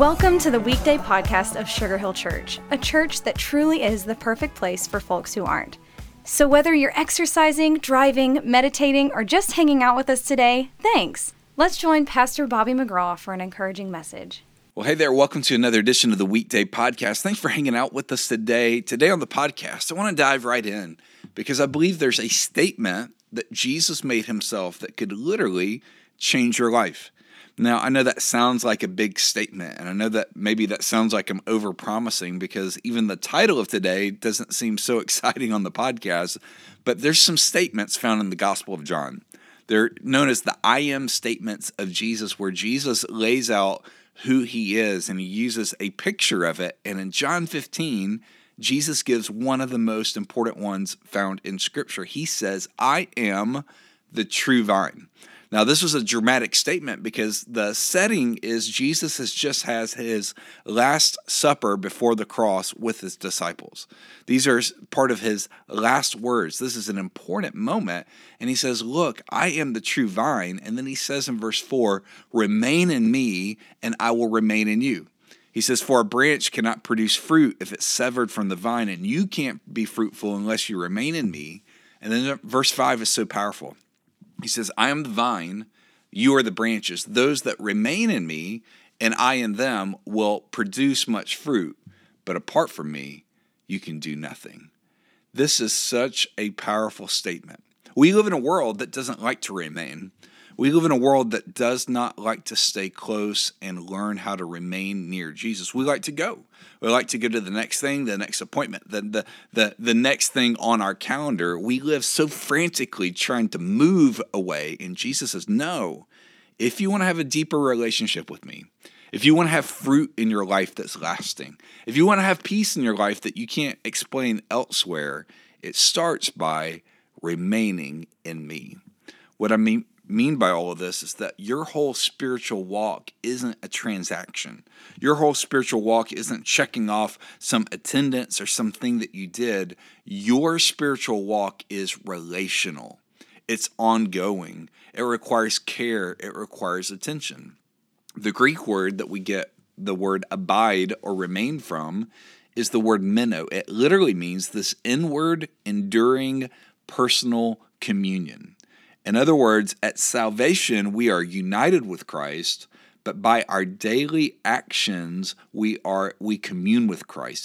Welcome to the weekday podcast of Sugar Hill Church, a church that truly is the perfect place for folks who aren't. So whether you're exercising, driving, meditating, or just hanging out with us today, thanks. Let's join Pastor Bobby McGraw for an encouraging message. Well, hey there. Welcome to another edition of the Weekday Podcast. Thanks for hanging out with us today. Today on the podcast, I want to dive right in because I believe there's a statement that Jesus made himself that could literally change your life. Now, I know that sounds like a big statement, and I know that maybe that sounds like I'm over-promising because even the title of today doesn't seem so exciting on the podcast, but there's some statements found in the Gospel of John. They're known as the I am statements of Jesus, where Jesus lays out who he is, and he uses a picture of it. And in John 15, Jesus gives one of the most important ones found in Scripture. He says, I am the true vine. Now, this was a dramatic statement because the setting is Jesus has just has his last supper before the cross with his disciples. These are part of his last words. This is an important moment. And he says, look, I am the true vine. And then he says in verse 4, remain in me and I will remain in you. He says, for a branch cannot produce fruit if it's severed from the vine, and you can't be fruitful unless you remain in me. And then verse 5 is so powerful. He says, I am the vine, you are the branches. Those that remain in me and I in them will produce much fruit. But apart from me, you can do nothing. This is such a powerful statement. We live in a world that doesn't like to remain. We live in a world that does not like to stay close and learn how to remain near Jesus. We like to go. We like to go to the next thing, the next appointment, the next thing on our calendar. We live so frantically trying to move away. And Jesus says, no, if you want to have a deeper relationship with me, if you want to have fruit in your life that's lasting, if you want to have peace in your life that you can't explain elsewhere, it starts by remaining in me. What I mean by all of this is that your whole spiritual walk isn't a transaction. Your whole spiritual walk isn't checking off some attendance or something that you did. Your spiritual walk is relational. It's ongoing. It requires care. It requires attention. The Greek word that we get the word abide or remain from is the word meno. It literally means this inward, enduring, personal communion. In other words, at salvation, we are united with Christ, but by our daily actions, we commune with Christ.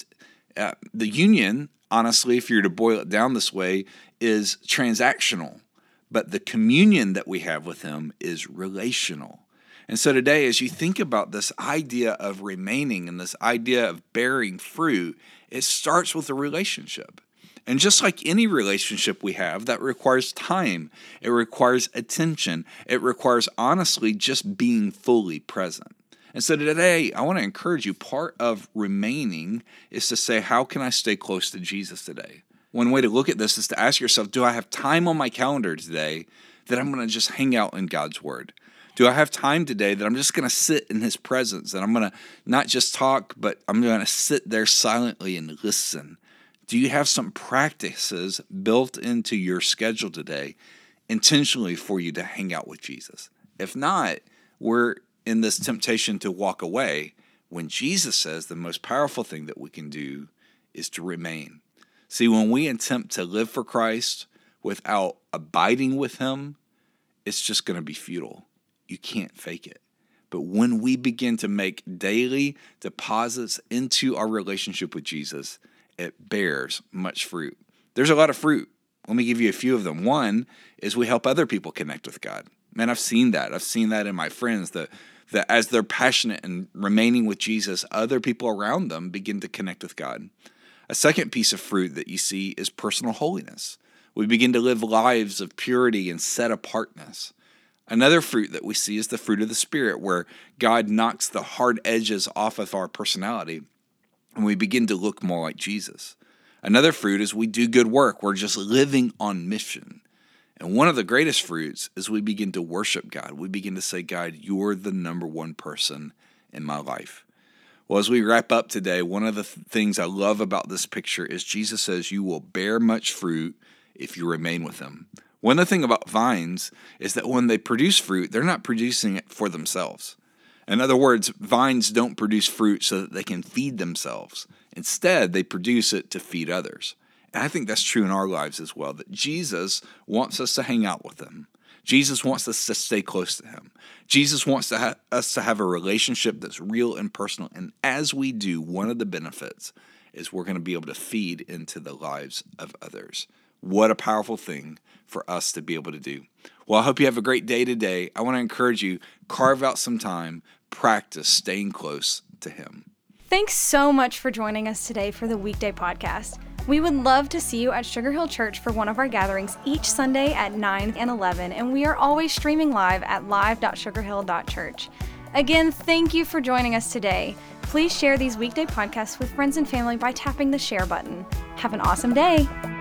The union, honestly, if you're to boil it down this way, is transactional, but the communion that we have with him is relational. And so today, as you think about this idea of remaining and this idea of bearing fruit, it starts with a relationship. And just like any relationship we have, that requires time. It requires attention. It requires, honestly, just being fully present. And so today, I want to encourage you, part of remaining is to say, how can I stay close to Jesus today? One way to look at this is to ask yourself, do I have time on my calendar today that I'm going to just hang out in God's Word? Do I have time today that I'm just going to sit in his presence, that I'm going to not just talk, but I'm going to sit there silently and listen? Do you have some practices built into your schedule today intentionally for you to hang out with Jesus? If not, we're in this temptation to walk away when Jesus says the most powerful thing that we can do is to remain. See, when we attempt to live for Christ without abiding with him, it's just going to be futile. You can't fake it. But when we begin to make daily deposits into our relationship with Jesus, it bears much fruit. There's a lot of fruit. Let me give you a few of them. One is we help other people connect with God. Man, I've seen that. I've seen that in my friends, that as they're passionate and remaining with Jesus, other people around them begin to connect with God. A second piece of fruit that you see is personal holiness. We begin to live lives of purity and set apartness. Another fruit that we see is the fruit of the Spirit, where God knocks the hard edges off of our personality and we begin to look more like Jesus. Another fruit is we do good work. We're just living on mission. And one of the greatest fruits is we begin to worship God. We begin to say, God, you're the number one person in my life. Well, as we wrap up today, one of the things I love about this picture is Jesus says you will bear much fruit if you remain with him. One of the things about vines is that when they produce fruit, they're not producing it for themselves. In other words, vines don't produce fruit so that they can feed themselves. Instead, they produce it to feed others. And I think that's true in our lives as well, that Jesus wants us to hang out with him. Jesus wants us to stay close to him. Jesus wants us to have a relationship that's real and personal. And as we do, one of the benefits is we're going to be able to feed into the lives of others. What a powerful thing for us to be able to do. Well, I hope you have a great day today. I want to encourage you, carve out some time, practice staying close to him. Thanks so much for joining us today for the Weekday Podcast. We would love to see you at Sugar Hill Church for one of our gatherings each Sunday at 9 and 11, and we are always streaming live at live.sugarhill.church. Again, thank you for joining us today. Please share these weekday podcasts with friends and family by tapping the share button. Have an awesome day.